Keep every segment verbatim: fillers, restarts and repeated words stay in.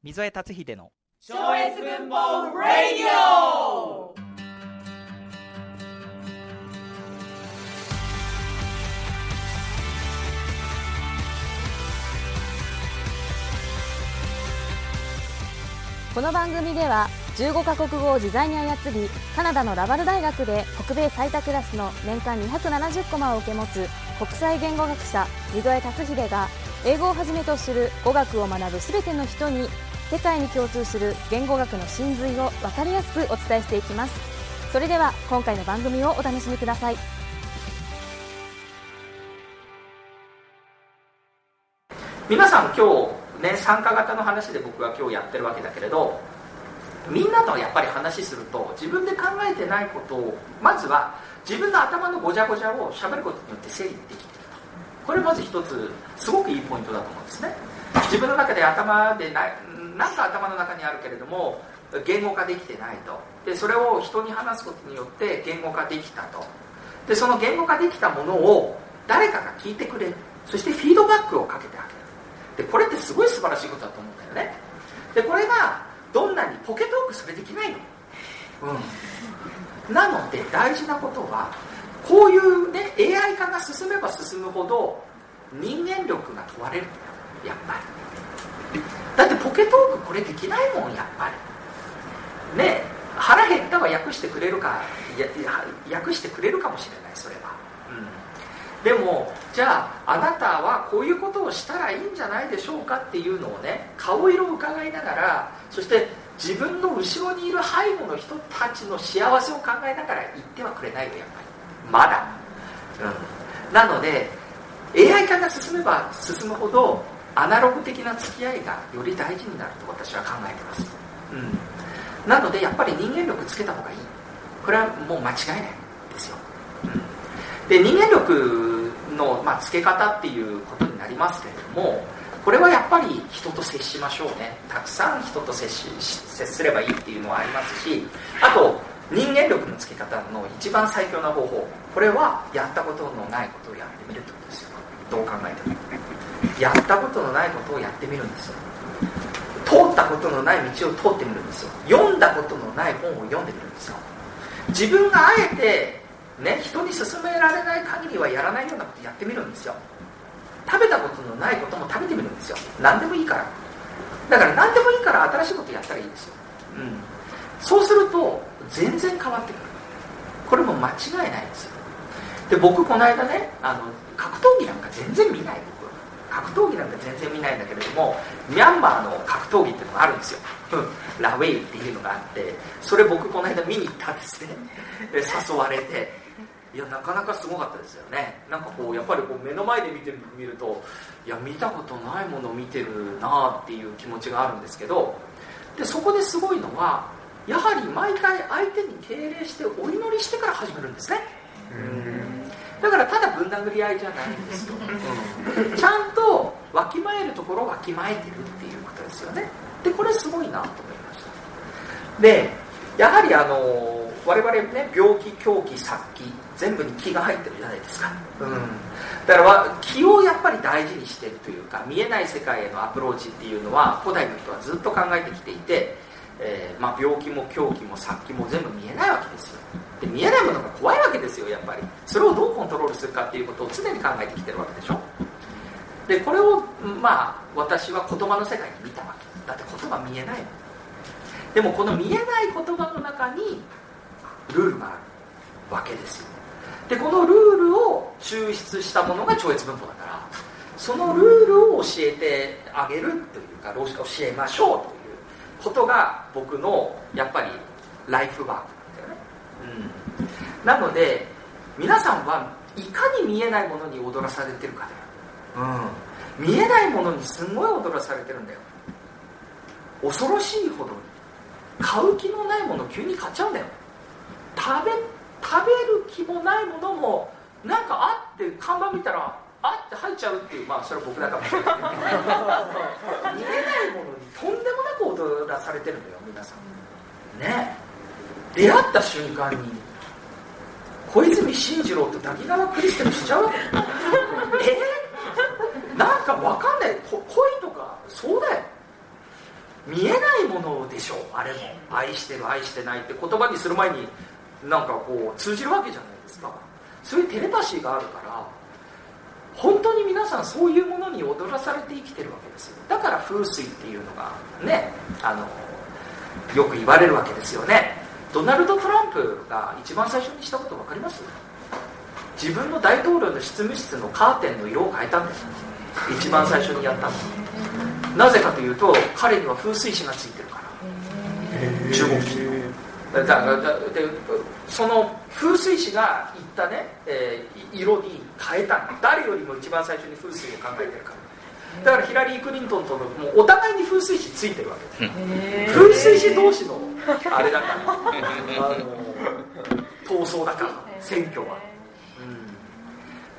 溝江達秀の超越文法ラディオ。 この番組ではじゅうごカ国語を自在に操り、カナダのラバル大学で北米最多クラスの年間にひゃくななじゅうコマを受け持つ国際言語学者溝江達秀が、英語をはじめとする語学を学ぶすべての人に世界に共通する言語学の真髄を分かりやすくお伝えしていきます。それでは今回の番組をお楽しみください。 皆さん今日ね、参加型の話で僕は今日やってるわけだけれど、みんなとやっぱり話すると自分で考えてないことを、まずは自分の頭のごちゃごちゃを喋ることによって整理できていると。これまず一つすごくいいポイントだと思うんですね。自分の中で頭でないなんか頭の中にあるけれども言語化できてないと。でそれを人に話すことによって言語化できたと。でその言語化できたものを誰かが聞いてくれる、そしてフィードバックをかけてあげる。でこれってすごい素晴らしいことだと思うんだよね。でこれがどんなにポケトークそれできないの、うん、なので大事なことはこういうね エーアイ 化が進めば進むほど人間力が問われるんだよ、やっぱり。だってポケトークこれできないもん、やっぱりね。腹減ったは訳してくれるか、や訳してくれるかもしれない、それは、うん、でもじゃああなたはこういうことをしたらいいんじゃないでしょうかっていうのをね、顔色を伺いながら、そして自分の後ろにいる背後の人たちの幸せを考えながら言ってはくれないよ、やっぱりまだ、うん、なので エーアイ 化が進めば進むほどアナログ的な付き合いがより大事になると私は考えてます、うん、なのでやっぱり人間力つけた方がいい。これはもう間違いないですよ、うん、で人間力の、まあ、つけ方っていうことになりますけれども、これはやっぱり人と接しましょうね。たくさん人と接し接すればいいっていうのはありますし、あと人間力のつけ方の一番最強な方法、これはやったことのないことをやってみるってことですよ。どう考えてもやったことのないことをやってみるんですよ。通ったことのない道を通ってみるんですよ。読んだことのない本を読んでみるんですよ。自分があえて、ね、人に勧められない限りはやらないようなことをやってみるんですよ。食べたことのないことも食べてみるんですよ。何でもいいから。だから何でもいいから新しいことやったらいいですよ、うん、そうすると全然変わってくる。これも間違いないですよ。で僕この間ね、あの格闘技なんか全然見ない。僕格闘技なんか全然見ないんだけれども、ミャンマーの格闘技っていうのがあるんですよ、うん、ラウェイっていうのがあって、それ僕この間見に行ったんですね。誘われて、いやなかなかすごかったですよね。なんかこうやっぱりこう目の前で見てみると、いや見たことないものを見てるなっていう気持ちがあるんですけど、でそこですごいのはやはり毎回相手に敬礼してお祈りしてから始めるんですね。うんだからただぶん殴り合いじゃないんですよ、うん、ちゃんとわきまえるところをわきまえてるっていうことですよね。でこれすごいなと思いました。でやはりあの我々ね、病気、狂気、殺気、全部に気が入ってるじゃないですか、うん、だから気をやっぱり大事にしてるというか、見えない世界へのアプローチっていうのは古代の人はずっと考えてきていて、えーまあ、病気も狂気も殺気も全部見えないわけですよ。で見えないものが怖いわけですよ。やっぱりそれをどうコントロールするかっていうことを常に考えてきてるわけでしょ。でこれをまあ私は言葉の世界に見たわけだって。言葉見えないもん。でもこの見えない言葉の中にルールがあるわけですよ。でこのルールを抽出したものが超越文法だから、そのルールを教えてあげるというか、教えましょうということが僕のやっぱりライフワークなんだよね、うん、なので皆さんはいかに見えないものに踊らされてるかだよ、うん、見えないものにすごい踊らされてるんだよ。恐ろしいほどに買う気のないものを急に買っちゃうんだよ。食べ食べる気もないものもなんかあって看板見たらあって入っちゃうっていう、まあそれは僕だかもしれない見えないものにとんでもなく踊らされてるんだよ皆さんね。出会った瞬間に小泉進次郎と滝川クリステルしちゃうわけえー、なんかわかんない恋とかそうだよ見えないものでしょあれも。愛してる愛してないって言葉にする前になんかこう通じるわけじゃないですか。そういうテレパシーがあるから本当に皆さんそういうものに踊らされて生きてるわけですよ。だから風水っていうのがね、あのよく言われるわけですよね。ドナルド・トランプが一番最初にしたこと分かります？自分の大統領の執務室のカーテンの色を変えたんです。一番最初にやったの。なぜかというと彼には風水師がついてるから。中国人だからでその風水師が言ったね、えー、色に変えたの。誰よりも一番最初に風水を考えてるから。だからヒラリー・クリントンとのもうお互いに風水師ついてるわけです。風水師同士のあれだからあの闘争だから選挙は、うん、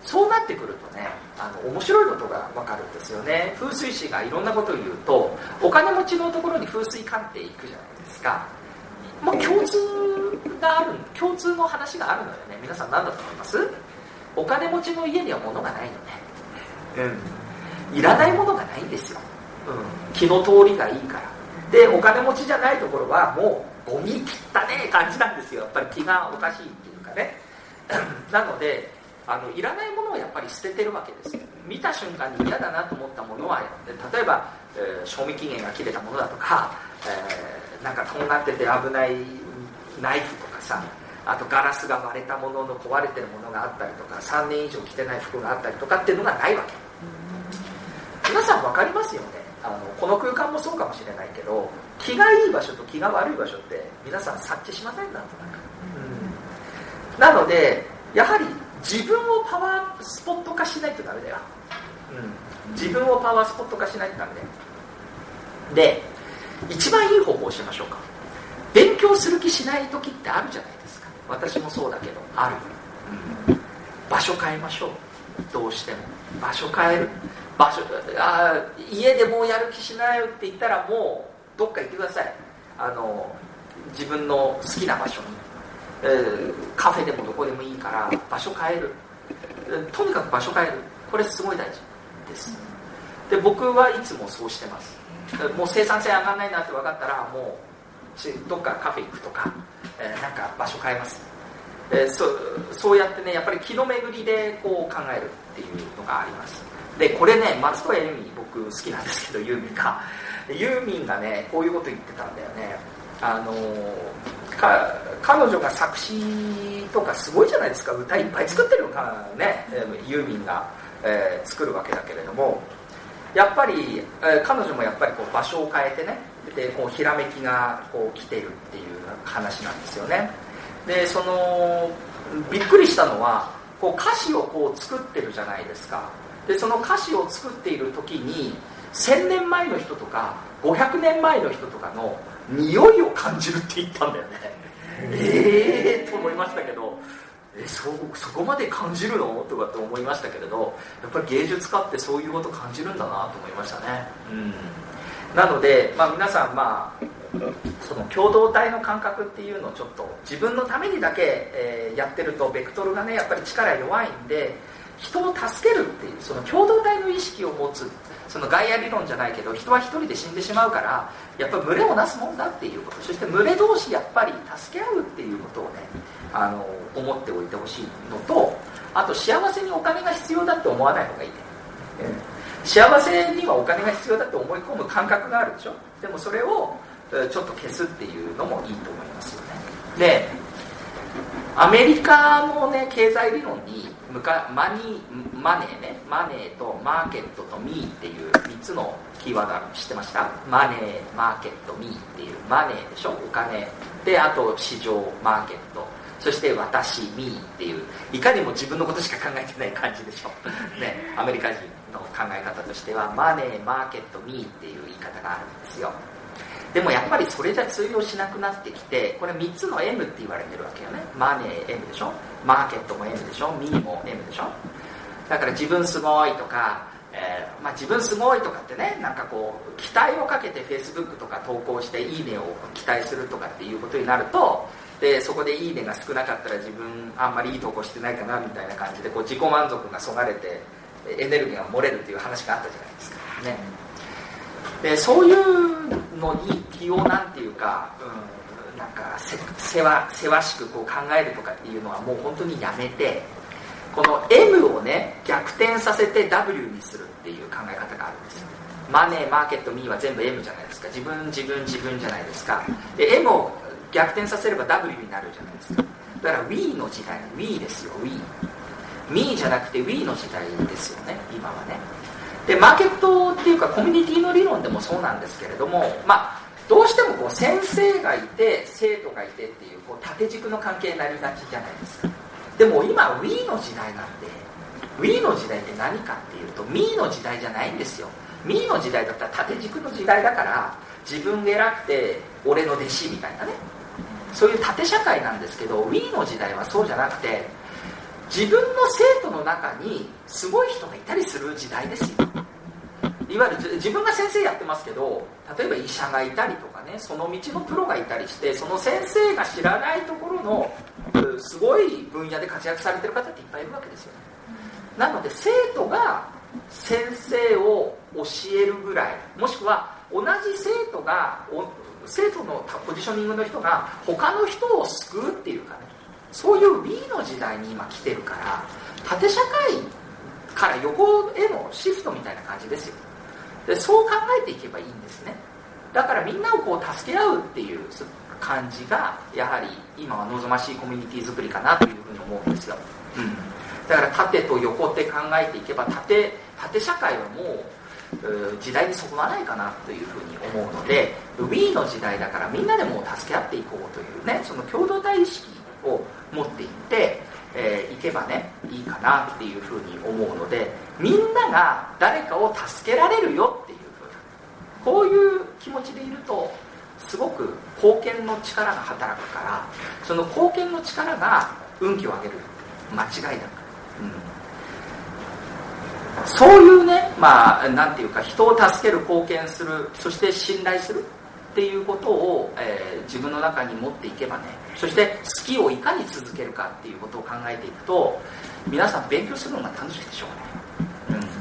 そうなってくるとね、あの面白いことが分かるんですよね。風水師がいろんなことを言うとお金持ちのところに風水鑑定行くじゃないですか。もう共通がある共通の話があるのよね。皆さん何だと思います？お金持ちの家には物がないのね、うん、いらないものがないんですよ、うん、気の通りがいいから。でお金持ちじゃないところはもうゴミ切ったね感じなんですよ。やっぱり気がおかしいっていうかねなのであのいらないものをやっぱり捨ててるわけですよ。見た瞬間に嫌だなと思ったものは例えば、えー、賞味期限が切れたものだとか、えー、なんかとんがってて危ないナイフとかさ、あとガラスが割れたものの壊れてるものがあったりとかさんねん以上着てない服があったりとかっていうのがないわけ。皆さん分かりますよね。あのこの空間もそうかもしれないけど気がいい場所と気が悪い場所って皆さん察知しません？なんとなく、うん、なのでやはり自分をパワースポット化しないとダメだよ、うん、自分をパワースポット化しないとダメだよ。で一番いい方法をしましょうか。勉強する気しない時ってあるじゃないですか。私もそうだけどある、うん、場所変えましょう。どうしても場所変える。場所あ家でもうやる気しないって言ったらもうどっか行ってください。あの自分の好きな場所に、えー、カフェでもどこでもいいから場所変える。とにかく場所変える。これすごい大事です。で僕はいつもそうしてます。もう生産性上がらないなって分かったらもうどっかカフェ行くとか、えー、なんか場所変えます、えー、そ, そうやってねやっぱり気の巡りでこう考えるっていうのがあります。でこれね松任谷由実僕好きなんですけどユーミンがユーミンがねこういうこと言ってたんだよね。あのか彼女が作詞とかすごいじゃないですか。歌いっぱい作ってるのかねユーミンが、えー、作るわけだけれどもやっぱり、えー、彼女もやっぱりこう場所を変えてねでこうひらめきがこう来ているっていう話なんですよね。でそのびっくりしたのはこう歌詞をこう作ってるじゃないですか。でその歌詞を作っている時にせんねんまえの人とかごひゃくねんまえの人とかの匂いを感じるって言ったんだよね。えーと思いましたけどえ そ, そこまで感じるのとかって思いましたけれどやっぱり芸術家ってそういうこと感じるんだなと思いましたね、うん、なので、まあ、皆さん、まあ、その共同体の感覚っていうのをちょっと自分のためにだけ、えー、やってるとベクトルがねやっぱり力弱いんで人を助けるっていうその共同体の意識を持つそのガイア理論じゃないけど人は一人で死んでしまうからやっぱり群れをなすもんだっていうことそして群れ同士やっぱり助け合うっていうことをねあの思っておいてほしいのとあと幸せにお金が必要だって思わない方がいいね、うん、幸せにはお金が必要だって思い込む感覚があるでしょ。でもそれをちょっと消すっていうのもいいと思いますよね。でアメリカのね経済理論にマニーマネーねマネーとマーケットとミーっていうみっつのキーワードあるの知ってました？マネーマーケットミーっていうマネーでしょお金であと市場マーケットそして私ミーっていういかにも自分のことしか考えてない感じでしょねアメリカ人の考え方としてはマネーマーケットミーっていう言い方があるんですよ。でもやっぱりそれじゃ通用しなくなってきてこれみっつの エム って言われてるわけよね。マネー エム でしょマーケットも エム でしょミーも エム でしょ。だから自分すごいとか、えーまあ、自分すごいとかってねなんかこう期待をかけて Facebook とか投稿していいねを期待するとかっていうことになるとでそこでいいねが少なかったら自分あんまりいい投稿してないかなみたいな感じでこう自己満足がそがれてエネルギーが漏れるっていう話があったじゃないですかね。 でそういうのに気をなんていうか、うん、なんかせせわせわしくこう考えるとかっていうのはもう本当にやめて、この M をね逆転させて W にするっていう考え方があるんですよ。マネー、マーケット、ミーは全部 M じゃないですか。自分自分自分じゃないですか。で M を逆転させれば W になるじゃないですか。だから We の時代、We ですよ。 We Me じゃなくて We の時代ですよね、今はね。でマーケットっていうかコミュニティの理論でもそうなんですけれども、まあどうしてもこう先生がいて生徒がいてっていう、こう縦軸の関係になりがちじゃないですか。でも今 We の時代なんで、 We の時代って何かっていうと Me の時代じゃないんですよ。 Me の時代だったら縦軸の時代だから、自分が偉くて俺の弟子みたいなね、そういう縦社会なんですけど、 We の時代はそうじゃなくて、自分の生徒の中にすごい人がいたりする時代ですよ。いわゆる自分が先生やってますけど、例えば医者がいたりとかね、その道のプロがいたりして、その先生が知らないところのすごい分野で活躍されてる方っていっぱいいるわけですよね。なので生徒が先生を教えるぐらい、もしくは同じ生徒が生徒のポジショニングの人が他の人を救うっていうかね、そういう We の時代に今来てるから、縦社会から横へのシフトみたいな感じですよ。でそう考えていけばいいんですね。だからみんなをこう助け合うっていう感じがやはり今は望ましいコミュニティ作りかなというふうに思うんですよ、うん、だから縦と横って考えていけば 縦, 縦社会はもう時代にそぐわないかなというふうに思うので、 We の時代だからみんなでも助け合っていこうというね、その共同体意識を持っていって、えー、いけばねいいかなっていうふうに思うので、みんなが誰かを助けられるよっていうふうな、こういう気持ちでいるとすごく貢献の力が働くから、その貢献の力が運気を上げる、間違いなく、うん、そういうね、まあなんていうか、人を助ける、貢献する、そして信頼するっていうことを、えー、自分の中に持っていけばね、そして好きをいかに続けるかっていうことを考えていくと、皆さん勉強するのが楽しくてしょうがない、うん、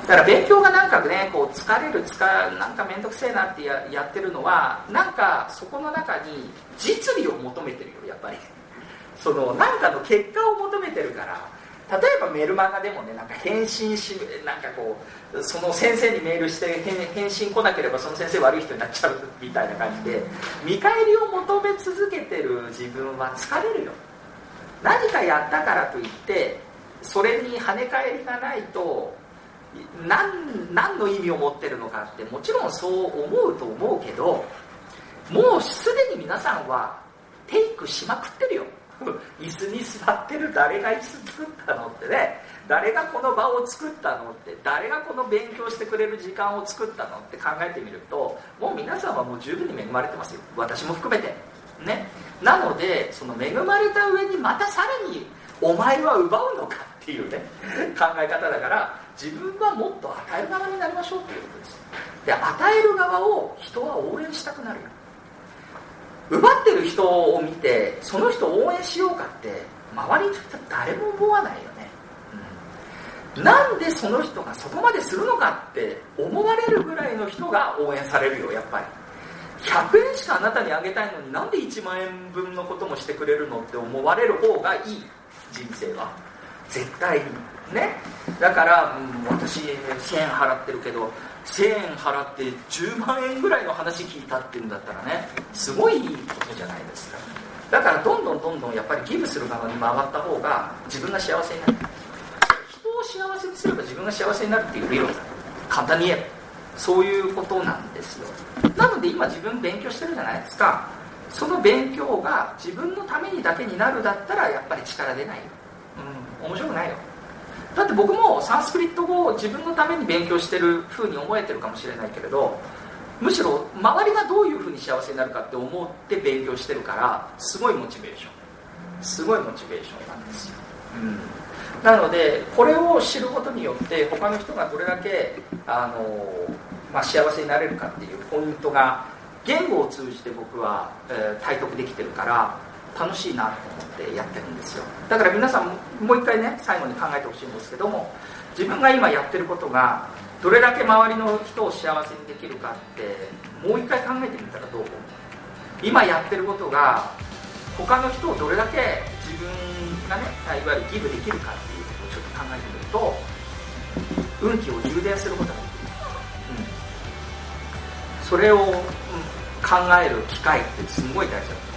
だから勉強がなんかねこう疲れる、疲なんかめんどくせえなって や, やってるのは、なんかそこの中に実利を求めてるよ、やっぱりそのなんかの結果を求めてるから。例えばメルマガでもね、なんか返信し、なんかこうその先生にメールして返信来なければその先生悪い人になっちゃうみたいな感じで、見返りを求め続けてる自分は疲れるよ。何かやったからといってそれに跳ね返りがないと 何, 何の意味を持ってるのかって、もちろんそう思うと思うけど、もうすでに皆さんはテイクしまくってるよ。椅子に座ってる、誰が椅子作ったのってね、誰がこの場を作ったのって、誰がこの勉強してくれる時間を作ったのって考えてみると、もう皆さんはもう十分に恵まれてますよ、私も含めてね。なのでその恵まれた上にまたさらにお前は奪うのかっていうね考え方だから、自分はもっと与える側になりましょうということです。で与える側を人は応援したくなるよ。奪ってる人を見てその人を応援しようかって周りに誰も思わないよね、うん、なんでその人がそこまでするのかって思われるぐらいの人が応援されるよ。やっぱりひゃくえんしかあなたにあげたいのになんでいちまんえんぶんのこともしてくれるのって思われる方がいい。人生は絶対にね。だから、うん、私せんえん払ってるけどせんえん払ってじゅうまんえんぐらいの話聞いたっていうんだったらね、すごいいいことじゃないですか。だからどんどんどんどんやっぱりギブする側に回った方が自分が幸せになる。人を幸せにすれば自分が幸せになるっていう理論だ。簡単に言えばそういうことなんですよ。なので今自分勉強してるじゃないですか。その勉強が自分のためにだけになるだったらやっぱり力出ないよ、うん、面白くないよ。だって僕もサンスクリット語を自分のために勉強してる風に思えてるかもしれないけれど、むしろ周りがどういう風に幸せになるかって思って勉強してるから、すごいモチベーションすごいモチベーションなんですよ、うん、なのでこれを知ることによって他の人がどれだけあの、まあ、幸せになれるかっていうポイントが言語を通じて僕は、えー、体得できてるから楽しいなと思ってやってるんですよ。だから皆さんもう一回ね最後に考えてほしいんですけども、自分が今やってることがどれだけ周りの人を幸せにできるかってもう一回考えてみたらどう？今やってることが他の人をどれだけ自分がね、いわゆるギブできるかっていうことをちょっと考えてみると運気を充電することができる、うん、それを、うん、考える機会ってすごい大事だと。